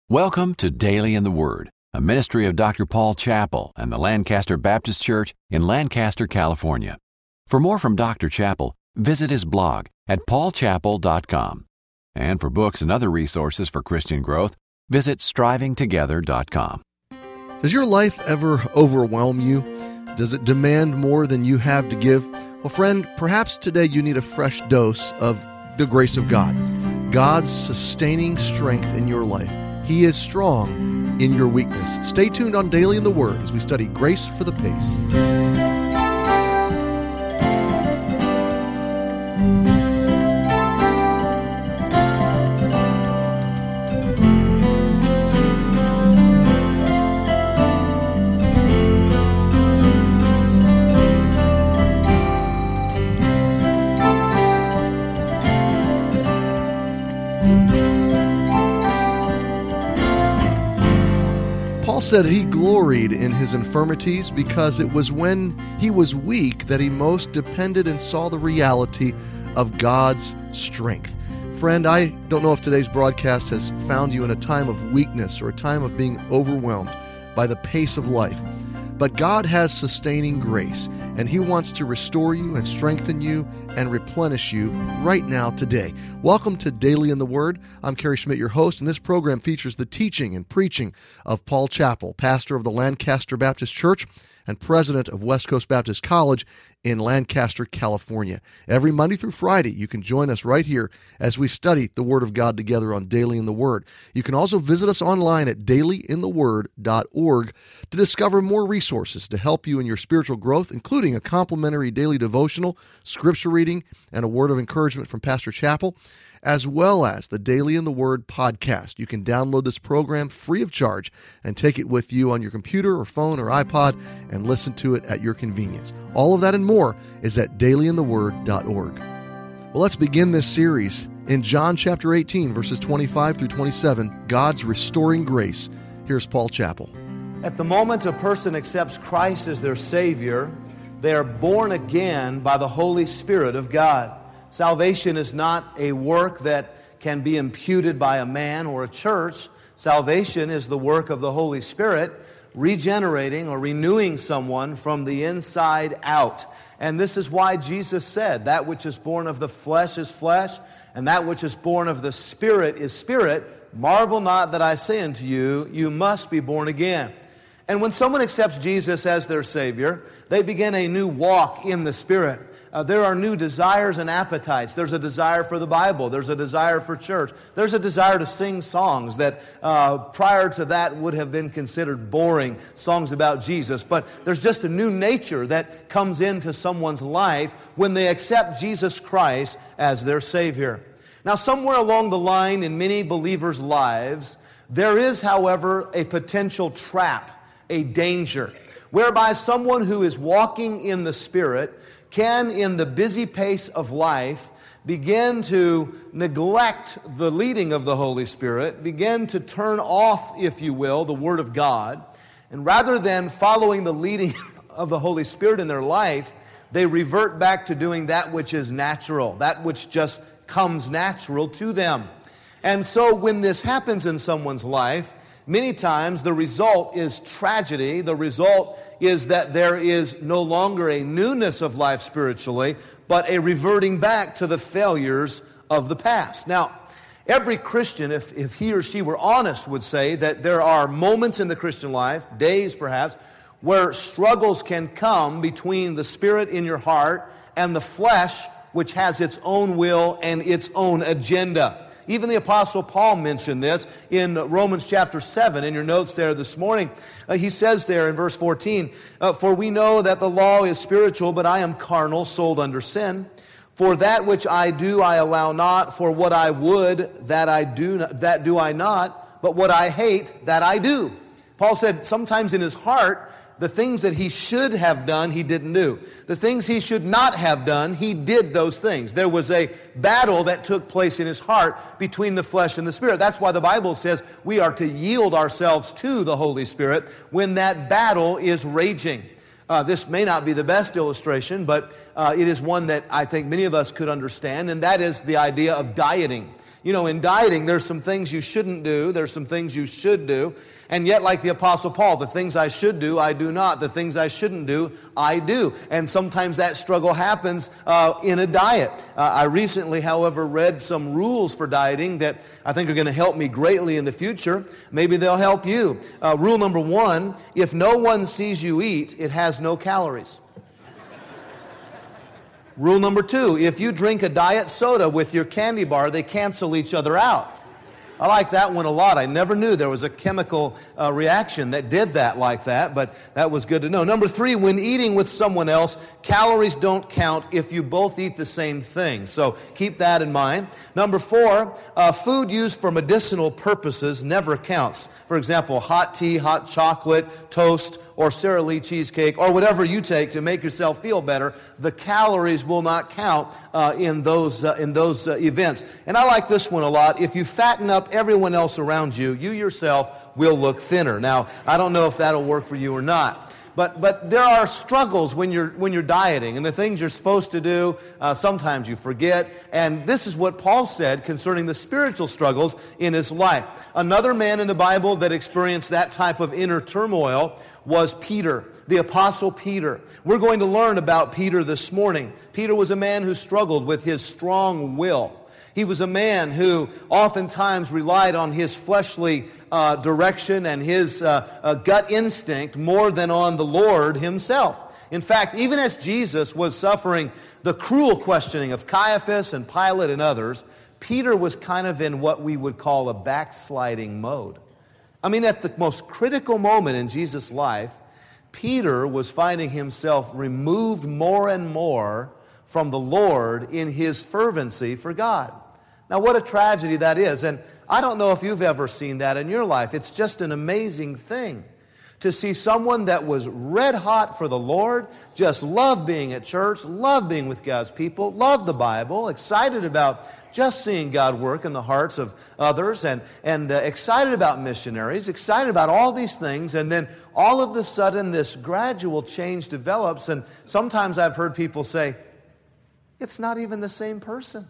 Welcome to Daily in the Word, a ministry of Dr. Paul Chappell and the Lancaster Baptist Church in Lancaster, California. For more from Dr. Chappell, visit his blog at paulchappell.com. And for books and other resources for Christian growth, visit strivingtogether.com. Does your life ever overwhelm you? Does it demand more than you have to give? Well, friend, perhaps today you need a fresh dose of the grace of God, God's sustaining strength in your life. He is strong in your weakness. Stay tuned on Daily in the Word as we study Grace for the Pace. Paul said he gloried in his infirmities because it was when he was weak that he most depended and saw the reality of God's strength. Friend, I don't know if today's broadcast has found you in a time of weakness or a time of being overwhelmed by the pace of life. But God has sustaining grace, and He wants to restore you and strengthen you and replenish you right now today. Welcome to Daily in the Word. I'm Kerry Schmidt, your host, and this program features the teaching and preaching of Paul Chappell, pastor of the Lancaster Baptist Church and president of West Coast Baptist College in Lancaster, California. Every Monday through Friday, you can join us right here as we study the Word of God together on Daily in the Word. You can also visit us online at dailyintheword.org to discover more resources to help you in your spiritual growth, including a complimentary daily devotional, scripture reading, and a word of encouragement from Pastor Chappell, as well as the Daily in the Word podcast. You can download this program free of charge and take it with you on your computer or phone or iPod and listen to it at your convenience. All of that and more is at dailyintheword.org. Well, let's begin this series in John chapter 18, verses 25 through 27, God's restoring grace. Here's Paul Chappell. At the moment a person accepts Christ as their Savior, they are born again by the Holy Spirit of God. Salvation is not a work that can be imputed by a man or a church. Salvation is the work of the Holy Spirit, regenerating or renewing someone from the inside out. And this is why Jesus said, that which is born of the flesh is flesh, and that which is born of the Spirit is spirit. Marvel not that I say unto you, you must be born again. And when someone accepts Jesus as their Savior, they begin a new walk in the Spirit. There are new desires and appetites. There's a desire for the Bible. There's a desire for church. There's a desire to sing songs that prior to that would have been considered boring, songs about Jesus. But there's just a new nature that comes into someone's life when they accept Jesus Christ as their Savior. Now, somewhere along the line in many believers' lives, there is, however, a potential trap, a danger, whereby someone who is walking in the Spirit can, in the busy pace of life, begin to neglect the leading of the Holy Spirit, begin to turn off, if you will, the Word of God, and rather than following the leading of the Holy Spirit in their life, they revert back to doing that which is natural, that which just comes natural to them. And so when this happens in someone's life, many times the result is tragedy. The result is that there is no longer a newness of life spiritually, but a reverting back to the failures of the past. Now, every Christian, if he or she were honest, would say that there are moments in the Christian life, days perhaps, where struggles can come between the Spirit in your heart and the flesh, which has its own will and its own agenda. Even the Apostle Paul mentioned this in Romans chapter 7, in your notes there this morning. He says there in verse 14, For we know that the law is spiritual, but I am carnal, sold under sin. For that which I do I allow not, for what I would that do I not, but what I hate that I do. Paul said sometimes in his heart, the things that he should have done, he didn't do. The things he should not have done, he did those things. There was a battle that took place in his heart between the flesh and the Spirit. That's why the Bible says we are to yield ourselves to the Holy Spirit when that battle is raging. This may not be the best illustration, but it is one that I think many of us could understand, and that is the idea of dieting. You know, in dieting, there's some things you shouldn't do, there's some things you should do, and yet, like the Apostle Paul, the things I should do, I do not. The things I shouldn't do, I do. And sometimes that struggle happens in a diet. I recently, however, read some rules for dieting that I think are going to help me greatly in the future. Maybe they'll help you. Rule number 1, if no one sees you eat, it has no calories. Rule number 2, if you drink a diet soda with your candy bar, they cancel each other out. I like that one a lot. I never knew there was a chemical reaction that did that like that, but that was good to know. Number 3, when eating with someone else, calories don't count if you both eat the same thing. So keep that in mind. Number 4, food used for medicinal purposes never counts. For example, hot tea, hot chocolate, toast, or Sara Lee cheesecake, or whatever you take to make yourself feel better, the calories will not count in those events. And I like this one a lot. If you fatten up everyone else around you, you yourself will look thinner. Now, I don't know if that'll work for you or not. But there are struggles when you're dieting, and the things you're supposed to do, sometimes you forget. And this is what Paul said concerning the spiritual struggles in his life. Another man in the Bible that experienced that type of inner turmoil was Peter, the Apostle Peter. We're going to learn about Peter this morning. Peter was a man who struggled with his strong will. He was a man who oftentimes relied on his fleshly direction and his gut instinct more than on the Lord himself. In fact, even as Jesus was suffering the cruel questioning of Caiaphas and Pilate and others, Peter was kind of in what we would call a backsliding mode. I mean, at the most critical moment in Jesus' life, Peter was finding himself removed more and more from the Lord in his fervency for God. Now, what a tragedy that is. And I don't know if you've ever seen that in your life. It's just an amazing thing to see someone that was red hot for the Lord, just loved being at church, loved being with God's people, loved the Bible, excited about just seeing God work in the hearts of others, and excited about missionaries, excited about all these things, and then all of a sudden this gradual change develops, and sometimes I've heard people say, it's not even the same person.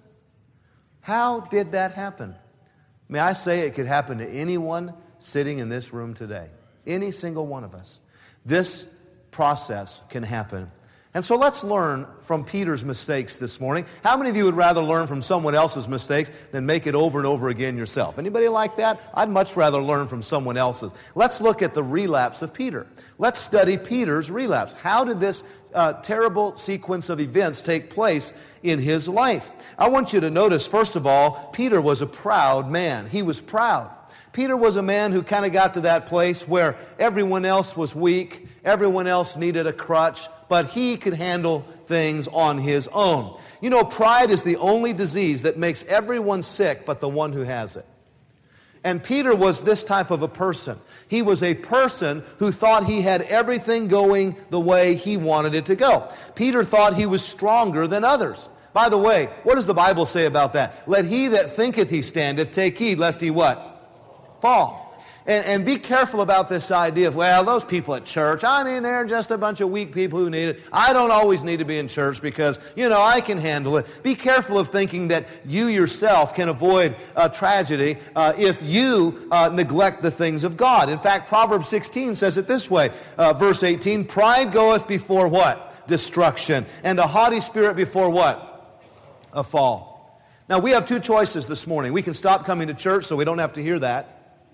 How did that happen? May I say it could happen to anyone sitting in this room today. Any single one of us. This process can happen. And so let's learn from Peter's mistakes this morning. How many of you would rather learn from someone else's mistakes than make it over and over again yourself? Anybody like that? I'd much rather learn from someone else's. Let's look at the relapse of Peter. Let's study Peter's relapse. How did this terrible sequence of events take place in his life? I want you to notice, first of all, Peter was a proud man. He was proud. Peter was a man who kind of got to that place where everyone else was weak, everyone else needed a crutch, but he could handle things on his own. You know, pride is the only disease that makes everyone sick but the one who has it. And Peter was this type of a person. He was a person who thought he had everything going the way he wanted it to go. Peter thought he was stronger than others. By the way, what does the Bible say about that? Let he that thinketh he standeth take heed lest he what? Fall. And be careful about this idea of, well, those people at church, I mean, they're just a bunch of weak people who need it. I don't always need to be in church because, I can handle it. Be careful of thinking that you yourself can avoid tragedy if you neglect the things of God. In fact, Proverbs 16 says it this way, verse 18, pride goeth before what? Destruction. And a haughty spirit before what? A fall. Now, we have two choices this morning. We can stop coming to church so we don't have to hear that.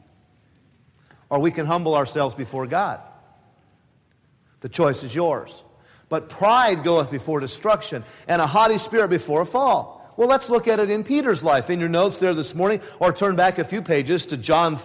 Or we can humble ourselves before God. The choice is yours. But pride goeth before destruction, and a haughty spirit before a fall. Well, let's look at it in Peter's life. In your notes there this morning, or turn back a few pages to John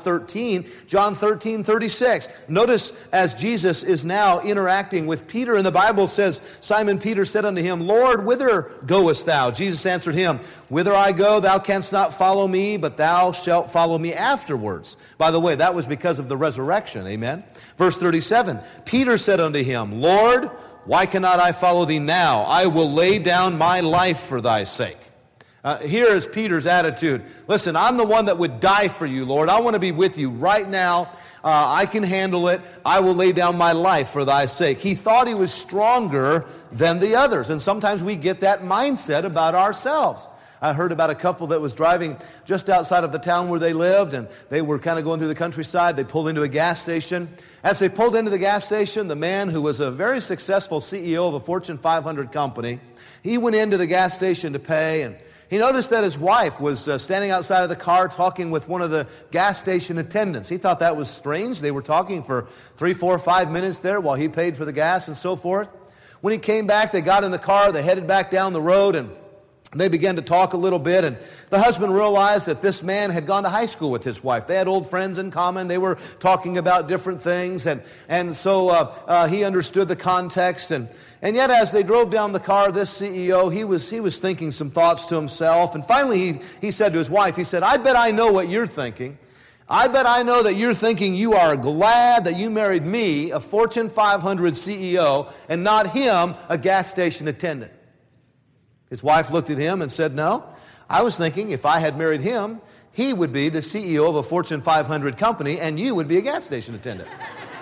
13:36. Notice as Jesus is now interacting with Peter, and the Bible says, Simon Peter said unto him, Lord, whither goest thou? Jesus answered him, Whither I go, thou canst not follow me, but thou shalt follow me afterwards. By the way, that was because of the resurrection, amen? Verse 37, Peter said unto him, Lord, why cannot I follow thee now? I will lay down my life for thy sake. Here is Peter's attitude. Listen, I'm the one that would die for you, Lord. I want to be with you right now. I can handle it. I will lay down my life for thy sake. He thought he was stronger than the others. And sometimes we get that mindset about ourselves. I heard about a couple that was driving just outside of the town where they lived, and they were kind of going through the countryside. They pulled into a gas station. As they pulled into the gas station, the man who was a very successful CEO of a Fortune 500 company, he went into the gas station to pay, and he noticed that his wife was standing outside of the car talking with one of the gas station attendants. He thought that was strange. They were talking for 3, 4, 5 minutes there while he paid for the gas and so forth. When he came back, they got in the car, they headed back down the road, and they began to talk a little bit, and the husband realized that this man had gone to high school with his wife. They had old friends in common. They were talking about different things, and so he understood the context. And yet, as they drove down the car, this CEO, he was thinking some thoughts to himself. And finally, he said to his wife, he said, "I bet I know what you're thinking. I bet I know that you're thinking you are glad that you married me, a Fortune 500 CEO, and not him, a gas station attendant." His wife looked at him and said, "No, I was thinking if I had married him, he would be the CEO of a Fortune 500 company, and you would be a gas station attendant."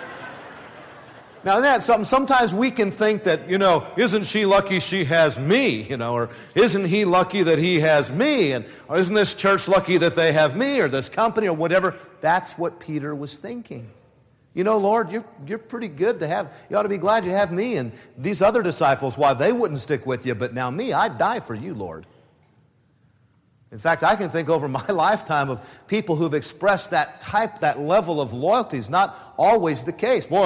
Now, isn't that something? Sometimes we can think that, isn't she lucky she has me, or isn't he lucky that he has me, or isn't this church lucky that they have me, or this company, or whatever. That's what Peter was thinking. Lord, you're pretty good to have. You ought to be glad you have me, and these other disciples, why, they wouldn't stick with you, but now me, I'd die for you, Lord. In fact, I can think over my lifetime of people who've expressed that level of loyalty. Is not always the case. Boy,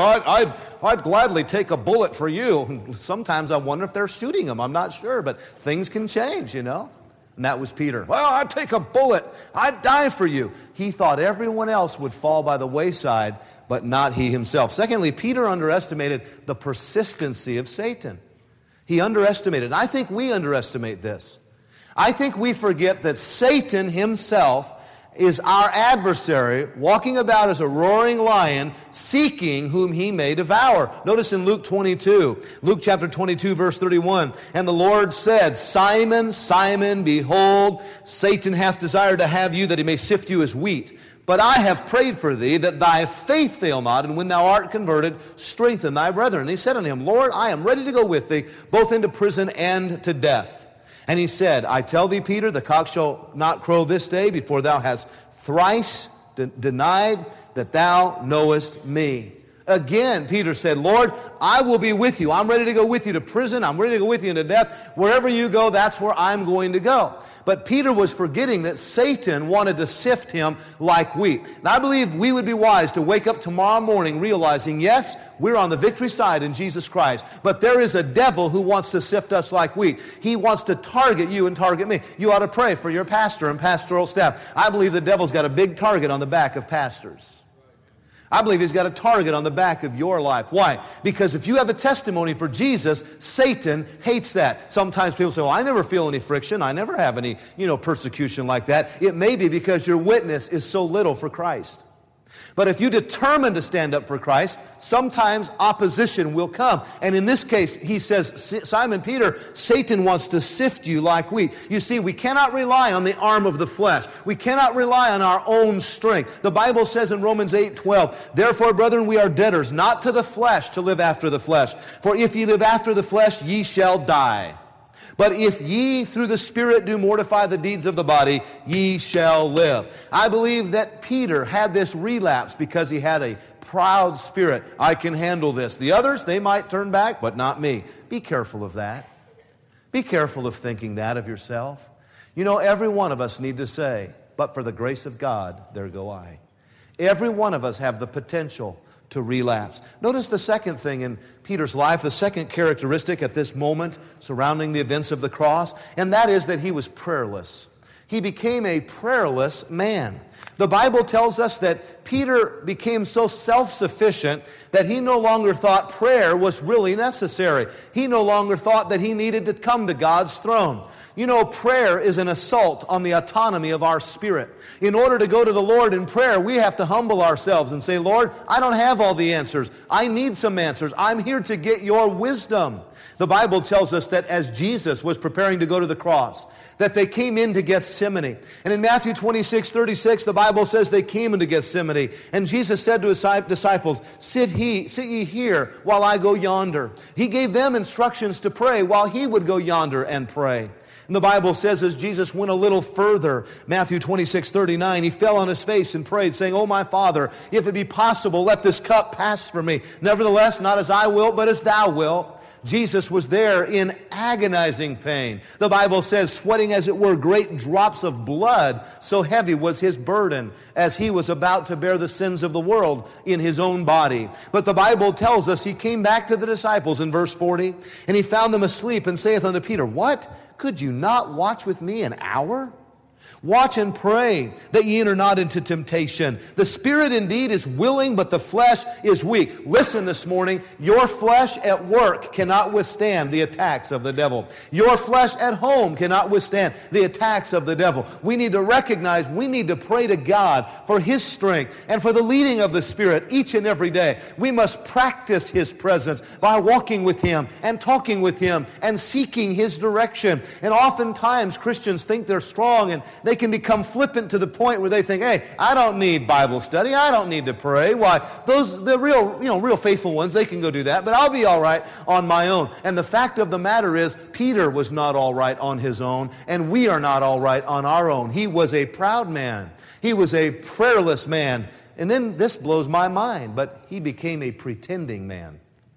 I'd gladly take a bullet for you. Sometimes I wonder if they're shooting them. I'm not sure, but things can change, And that was Peter. Well, I'd take a bullet. I'd die for you. He thought everyone else would fall by the wayside, but not he himself. Secondly, Peter underestimated the persistency of Satan. He underestimated. And I think we underestimate this. I think we forget that Satan himself is our adversary, walking about as a roaring lion, seeking whom he may devour. Notice in Luke chapter 22, verse 31, "And the Lord said, Simon, Simon, behold, Satan hath desired to have you, that he may sift you as wheat. But I have prayed for thee, that thy faith fail not, and when thou art converted, strengthen thy brethren. And he said unto him, Lord, I am ready to go with thee, both into prison and to death. And he said, I tell thee, Peter, the cock shall not crow this day before thou hast thrice denied that thou knowest me. Again, Peter said, Lord, I will be with you. I'm ready to go with you to prison. I'm ready to go with you into death. Wherever you go, that's where I'm going to go. But Peter was forgetting that Satan wanted to sift him like wheat. And I believe we would be wise to wake up tomorrow morning realizing, yes, we're on the victory side in Jesus Christ, but there is a devil who wants to sift us like wheat. He wants to target you and target me. You ought to pray for your pastor and pastoral staff. I believe the devil's got a big target on the back of pastors. I believe he's got a target on the back of your life. Why? Because if you have a testimony for Jesus, Satan hates that. Sometimes people say, well, I never feel any friction. I never have any, persecution like that. It may be because your witness is so little for Christ. But if you determine to stand up for Christ, sometimes opposition will come. And in this case, he says, Simon Peter, Satan wants to sift you like wheat. You see, we cannot rely on the arm of the flesh. We cannot rely on our own strength. The Bible says in Romans 8:12, therefore, brethren, we are debtors, not to the flesh, to live after the flesh. For if ye live after the flesh, ye shall die. But if ye through the Spirit do mortify the deeds of the body, ye shall live. I believe that Peter had this relapse because he had a proud spirit. I can handle this. The others, they might turn back, but not me. Be careful of that. Be careful of thinking that of yourself. Every one of us need to say, but for the grace of God, there go I. Every one of us have the potential to relapse. Notice the second thing in Peter's life, the second characteristic at this moment surrounding the events of the cross, and that is that he was prayerless. He became a prayerless man. The Bible tells us that Peter became so self-sufficient that he no longer thought prayer was really necessary. He no longer thought that he needed to come to God's throne. Prayer is an assault on the autonomy of our spirit. In order to go to the Lord in prayer, we have to humble ourselves and say, Lord, I don't have all the answers. I need some answers. I'm here to get your wisdom. The Bible tells us that as Jesus was preparing to go to the cross, that they came into Gethsemane. And in Matthew 26:36, the Bible says they came into Gethsemane. And Jesus said to his disciples, sit ye here while I go yonder. He gave them instructions to pray while he would go yonder and pray. And the Bible says as Jesus went a little further, Matthew 26:39, he fell on his face and prayed, saying, "Oh, my Father, if it be possible, let this cup pass from me. Nevertheless, not as I will, but as thou wilt." Jesus was there in agonizing pain. The Bible says, sweating as it were great drops of blood, so heavy was his burden as he was about to bear the sins of the world in his own body. But the Bible tells us he came back to the disciples in verse 40, and he found them asleep and saith unto Peter, "What? Could you not watch with me an hour? Watch and pray that ye enter not into temptation. The spirit indeed is willing, but the flesh is weak." Listen this morning, your flesh at work cannot withstand the attacks of the devil. Your flesh at home cannot withstand the attacks of the devil. We need to recognize we need to pray to God for His strength and for the leading of the Spirit each and every day. We must practice His presence by walking with Him and talking with Him and seeking His direction. And oftentimes Christians think they're strong and they can become flippant to the point where they think, "Hey, I don't need Bible study. I don't need to pray. Why, the real faithful ones, they can go do that, but I'll be all right on my own." And the fact of the matter is, Peter was not all right on his own, and we are not all right on our own. He was a proud man. He was a prayerless man. And then this blows my mind, but he became a pretending man.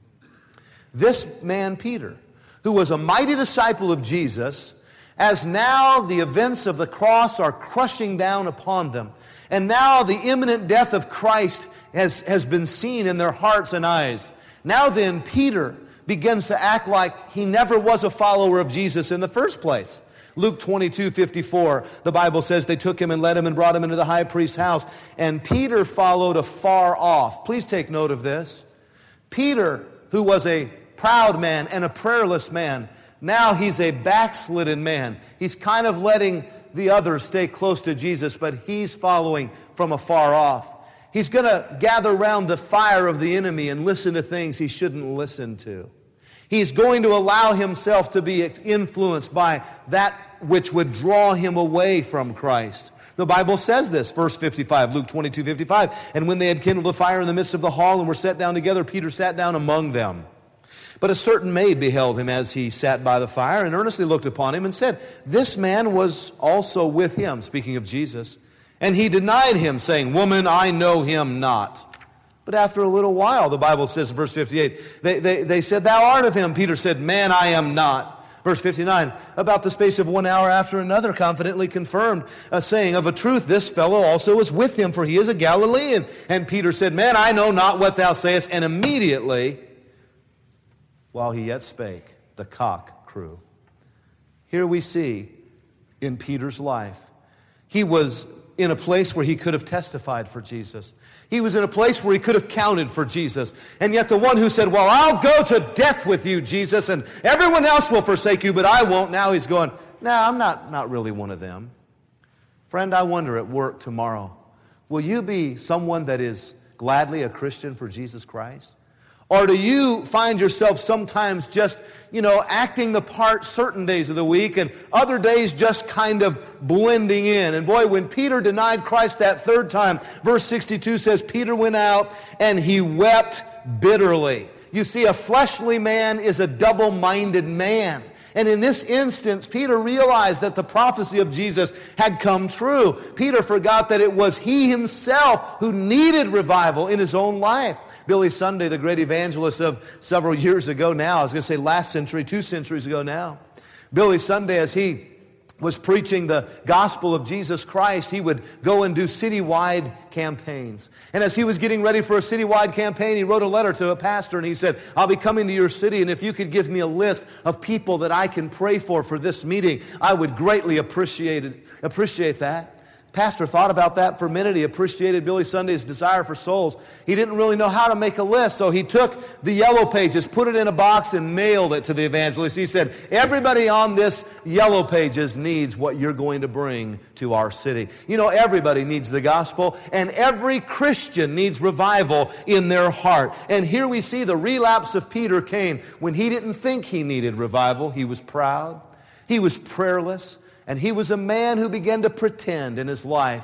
This man, Peter, who was a mighty disciple of Jesus, as now the events of the cross are crushing down upon them, and now the imminent death of Christ has been seen in their hearts and eyes. Now then, Peter begins to act like he never was a follower of Jesus in the first place. Luke 22:54, the Bible says they took him and led him and brought him into the high priest's house, and Peter followed afar off. Please take note of this. Peter, who was a proud man and a prayerless man, now he's a backslidden man. He's kind of letting the others stay close to Jesus, but he's following from afar off. He's going to gather around the fire of the enemy and listen to things he shouldn't listen to. He's going to allow himself to be influenced by that which would draw him away from Christ. The Bible says this, verse 55, Luke 22:55, "And when they had kindled a fire in the midst of the hall and were set down together, Peter sat down among them. But a certain maid beheld him as he sat by the fire, and earnestly looked upon him, and said, This man was also with him," speaking of Jesus. "And he denied him, saying, Woman, I know him not." But after a little while, the Bible says, verse 58, they said, "Thou art of him." Peter said, "Man, I am not." Verse 59, "About the space of 1 hour after another confidently confirmed, saying, Of a truth, this fellow also is with him, for he is a Galilean. And Peter said, Man, I know not what thou sayest. And immediately, while he yet spake, the cock crew." Here we see in Peter's life, he was in a place where he could have testified for Jesus. He was in a place where he could have counted for Jesus. And yet the one who said, "Well, I'll go to death with you, Jesus, and everyone else will forsake you, but I won't," now he's going, "No, I'm not really one of them." Friend, I wonder at work tomorrow, will you be someone that is gladly a Christian for Jesus Christ? Or do you find yourself sometimes just, acting the part certain days of the week and other days just kind of blending in? And boy, when Peter denied Christ that third time, verse 62 says, Peter went out and he wept bitterly. You see, a fleshly man is a double-minded man. And in this instance, Peter realized that the prophecy of Jesus had come true. Peter forgot that it was he himself who needed revival in his own life. Billy Sunday, the great evangelist of several years ago now, I was going to say last century, 2 centuries ago now. Billy Sunday, as he was preaching the gospel of Jesus Christ, he would go and do citywide campaigns. And as he was getting ready for a citywide campaign, he wrote a letter to a pastor and he said, "I'll be coming to your city, and if you could give me a list of people that I can pray for this meeting, I would greatly appreciate that." Pastor thought about that for a minute. He appreciated Billy Sunday's desire for souls. He didn't really know how to make a list, so he took the yellow pages, put it in a box, and mailed it to the evangelist. He said, "Everybody on this yellow pages needs what you're going to bring to our city." Everybody needs the gospel, and every Christian needs revival in their heart. And here we see the relapse of Peter came when he didn't think he needed revival. He was proud. He was prayerless. And he was a man who began to pretend in his life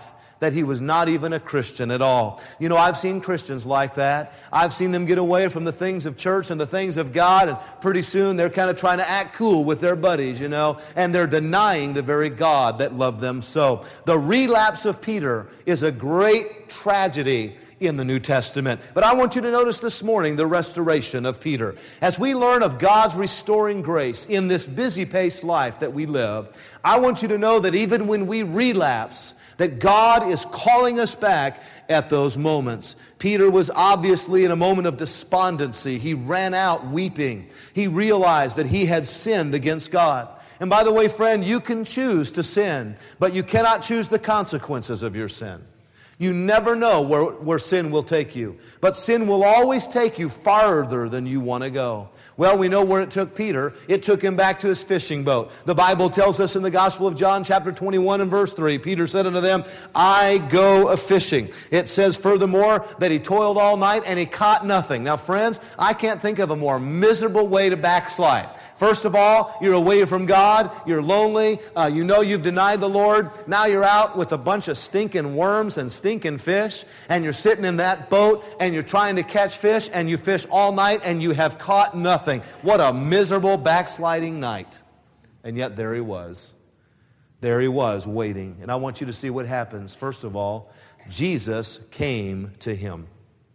that he was not even a Christian at all. You know, I've seen Christians like that. I've seen them get away from the things of church and the things of God, and pretty soon they're kind of trying to act cool with their buddies, you know, and they're denying the very God that loved them so. The relapse of Peter is a great tragedy in the New Testament. But I want you to notice this morning the restoration of Peter. As we learn of God's restoring grace in this busy-paced life that we live, I want you to know that even when we relapse, that God is calling us back at those moments. Peter was obviously in a moment of despondency. He ran out weeping. He realized that he had sinned against God. And by the way, friend, you can choose to sin, but you cannot choose the consequences of your sin. You never know where sin will take you. But sin will always take you farther than you want to go. Well, we know where it took Peter. It took him back to his fishing boat. The Bible tells us in the Gospel of John, chapter 21 and verse 3, Peter said unto them, I go a-fishing. It says furthermore that he toiled all night and he caught nothing. Now, friends, I can't think of a more miserable way to backslide. First of all, you're away from God, you're lonely, you know you've denied the Lord, now you're out with a bunch of stinking worms and stinking fish, and you're sitting in that boat, and you're trying to catch fish, and you fish all night, and you have caught nothing. What a miserable backsliding night. And yet there he was. There he was, waiting. And I want you to see what happens. First of all, Jesus came to him.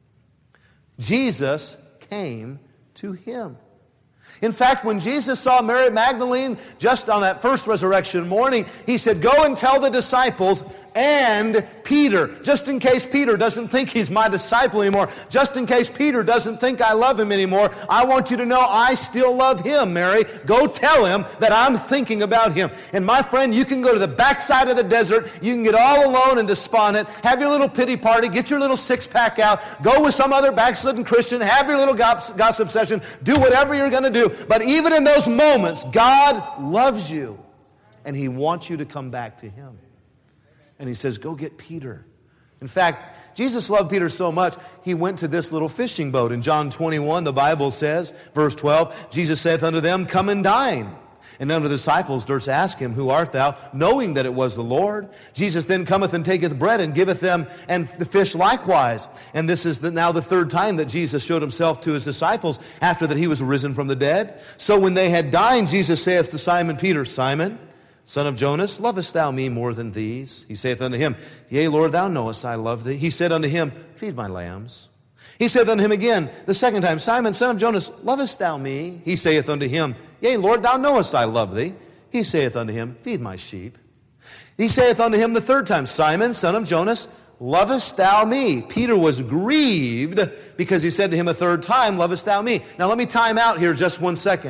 Jesus came to him. In fact, when Jesus saw Mary Magdalene just on that first resurrection morning, he said, go and tell the disciples and Peter, just in case Peter doesn't think he's my disciple anymore, just in case Peter doesn't think I love him anymore, I want you to know I still love him, Mary. Go tell him that I'm thinking about him. And my friend, you can go to the backside of the desert, you can get all alone and despondent, have your little pity party, get your little six-pack out, go with some other backslidden Christian, have your little gossip session, do whatever you're going to do. But even in those moments, God loves you, and he wants you to come back to him. And he says, go get Peter. In fact, Jesus loved Peter so much, he went to this little fishing boat. In John 21, the Bible says, verse 12, Jesus saith unto them, come and dine. And none of the disciples durst ask him, who art thou? Knowing that it was the Lord. Jesus then cometh and taketh bread and giveth them, and the fish likewise. And this is now the third time that Jesus showed himself to his disciples after that he was risen from the dead. So when they had dined, Jesus saith to Simon Peter, Simon, son of Jonas, lovest thou me more than these? He saith unto him, Yea, Lord, thou knowest I love thee. He said unto him, Feed my lambs. He saith unto him again the second time, Simon, son of Jonas, lovest thou me? He saith unto him, Yea, Lord, thou knowest I love thee. He saith unto him, Feed my sheep. He saith unto him the third time, Simon, son of Jonas, lovest thou me? Peter was grieved because he said to him a third time, Lovest thou me? Now let me time out here just 1 second.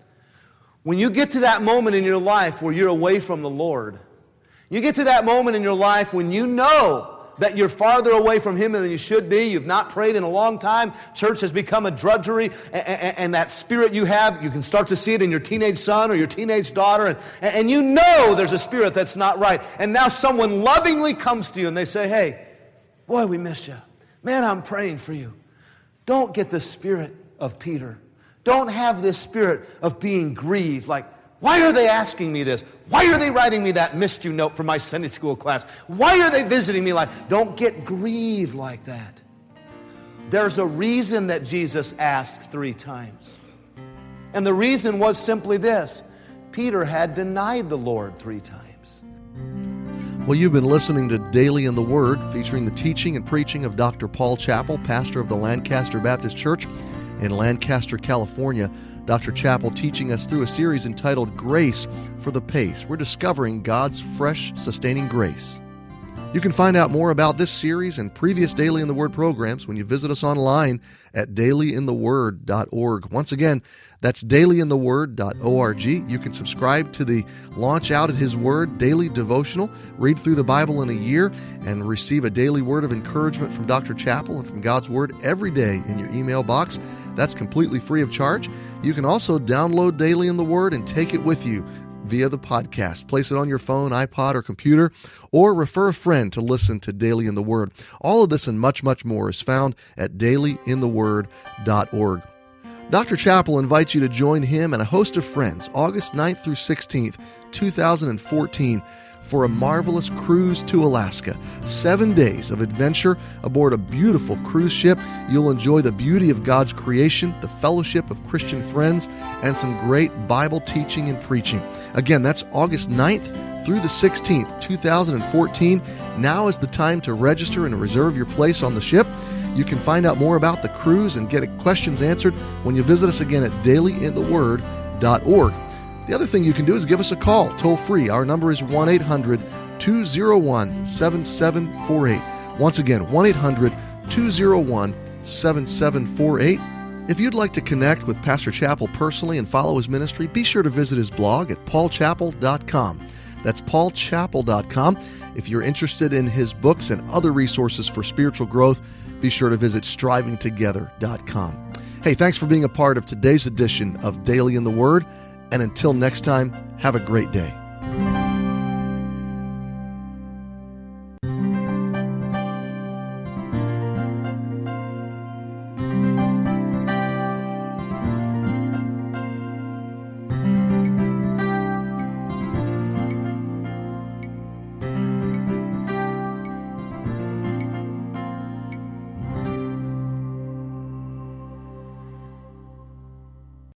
When you get to that moment in your life where you're away from the Lord, you get to that moment in your life when you know that you're farther away from him than you should be, you've not prayed in a long time, church has become a drudgery, and that spirit you have, you can start to see it in your teenage son or your teenage daughter, and you know there's a spirit that's not right. And now someone lovingly comes to you and they say, Hey, boy, we miss you. Man, I'm praying for you. Don't get the spirit of Peter. Don't have this spirit of being grieved, like, why are they asking me this? Why are they writing me that missed you note from my Sunday school class? Why are they visiting me like, don't get grieved like that. There's a reason that Jesus asked 3 times. And the reason was simply this. Peter had denied the Lord 3 times. Well, you've been listening to Daily in the Word, featuring the teaching and preaching of Dr. Paul Chappell, pastor of the Lancaster Baptist Church in Lancaster, California. Dr. Chappell teaching us through a series entitled Grace for the Pace. We're discovering God's fresh, sustaining grace. You can find out more about this series and previous Daily in the Word programs when you visit us online at dailyintheword.org. Once again, that's dailyintheword.org. You can subscribe to the Launch Out at His Word daily devotional, read through the Bible in a year, and receive a daily word of encouragement from Dr. Chappell and from God's Word every day in your email box. That's completely free of charge. You can also download Daily in the Word and take it with you via the podcast. Place it on your phone, iPod, or computer, or refer a friend to listen to Daily in the Word. All of this and much, much more is found at dailyintheword.org. Dr. Chappell invites you to join him and a host of friends August 9th through 16th, 2014, for a marvelous cruise to Alaska. 7 days of adventure aboard a beautiful cruise ship. You'll enjoy the beauty of God's creation, the fellowship of Christian friends, and some great Bible teaching and preaching. Again, that's August 9th through the 16th, 2014. Now is the time to register and reserve your place on the ship. You can find out more about the cruise and get questions answered when you visit us again at dailyintheword.org. The other thing you can do is give us a call, toll free. Our number is 1-800-201-7748. Once again, 1-800-201-7748. If you'd like to connect with Pastor Chappell personally and follow his ministry, be sure to visit his blog at paulchappell.com. That's paulchappell.com. If you're interested in his books and other resources for spiritual growth, be sure to visit strivingtogether.com. Hey, thanks for being a part of today's edition of Daily in the Word. And until next time, have a great day.